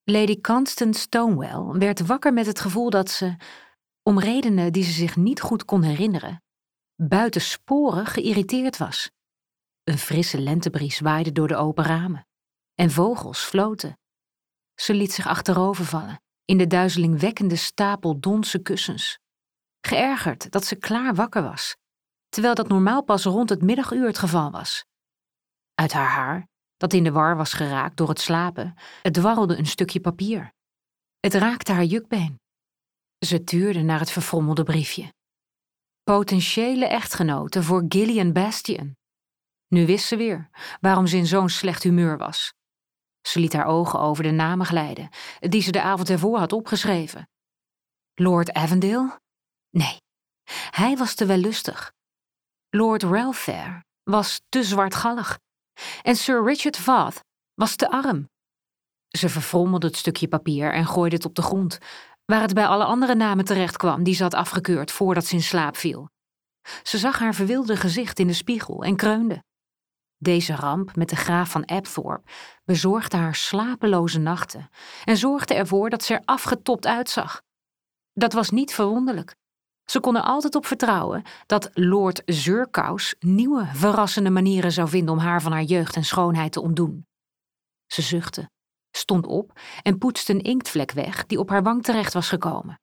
Lady Constance Stonewell werd wakker met het gevoel dat ze, om redenen die ze zich niet goed kon herinneren, buitensporig geïrriteerd was. Een frisse lentebries waaide door de open ramen en vogels floten. Ze liet zich achterover vallen in de duizelingwekkende stapel donse kussens, geërgerd dat ze klaar wakker was, terwijl dat normaal pas rond het middaguur het geval was. Uit haar haar, dat in de war was geraakt door het slapen, dwarrelde een stukje papier. Het raakte haar jukbeen. Ze tuurde naar het verfrommelde briefje. Potentiële echtgenote voor Gillian Bastion. Nu wist ze weer waarom ze in zo'n slecht humeur was. Ze liet haar ogen over de namen glijden, die ze de avond ervoor had opgeschreven. Lord Avondale? Nee, hij was te wellustig. Lord Ralph was te zwartgallig. En Sir Richard Vaughan was te arm. Ze verfrommelde het stukje papier en gooide het op de grond, waar het bij alle andere namen terecht kwam die ze had afgekeurd voordat ze in slaap viel. Ze zag haar verwilderde gezicht in de spiegel en kreunde. Deze ramp met de graaf van Apthorpe bezorgde haar slapeloze nachten en zorgde ervoor dat ze er afgetopt uitzag. Dat was niet verwonderlijk. Ze kon er altijd op vertrouwen dat Lord Zeurkous nieuwe, verrassende manieren zou vinden om haar van haar jeugd en schoonheid te ontdoen. Ze zuchtte, stond op en poetste een inktvlek weg die op haar wang terecht was gekomen.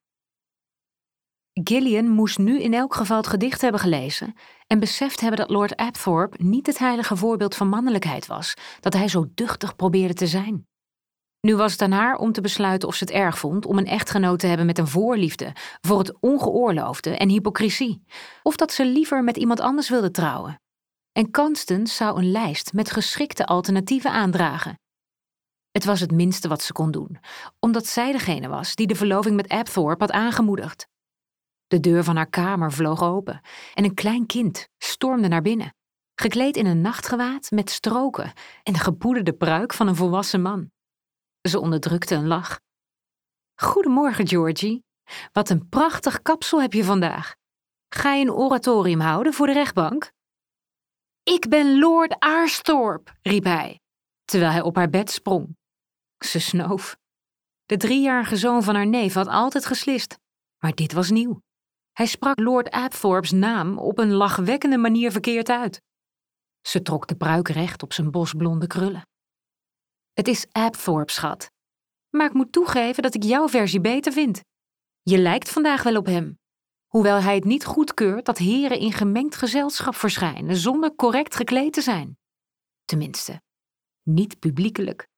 Gillian moest nu in elk geval het gedicht hebben gelezen en beseft hebben dat Lord Apthorpe niet het heilige voorbeeld van mannelijkheid was dat hij zo duchtig probeerde te zijn. Nu was het aan haar om te besluiten of ze het erg vond om een echtgenoot te hebben met een voorliefde voor het ongeoorloofde en hypocrisie, of dat ze liever met iemand anders wilde trouwen. En Constance zou een lijst met geschikte alternatieven aandragen. Het was het minste wat ze kon doen, omdat zij degene was die de verloving met Apthorpe had aangemoedigd. De deur van haar kamer vloog open en een klein kind stormde naar binnen, gekleed in een nachtgewaad met stroken en de gepoederde pruik van een volwassen man. Ze onderdrukte een lach. Goedemorgen, Georgie. Wat een prachtig kapsel heb je vandaag. Ga je een oratorium houden voor de rechtbank? Ik ben Lord Aersthorpe, riep hij, terwijl hij op haar bed sprong. Ze snoof. De 3-jarige zoon van haar neef had altijd geslist, maar dit was nieuw. Hij sprak Lord Apthorpe's naam op een lachwekkende manier verkeerd uit. Ze trok de pruik recht op zijn bosblonde krullen. Het is Apthorpe, schat. Maar ik moet toegeven dat ik jouw versie beter vind. Je lijkt vandaag wel op hem. Hoewel hij het niet goedkeurt dat heren in gemengd gezelschap verschijnen zonder correct gekleed te zijn. Tenminste, niet publiekelijk.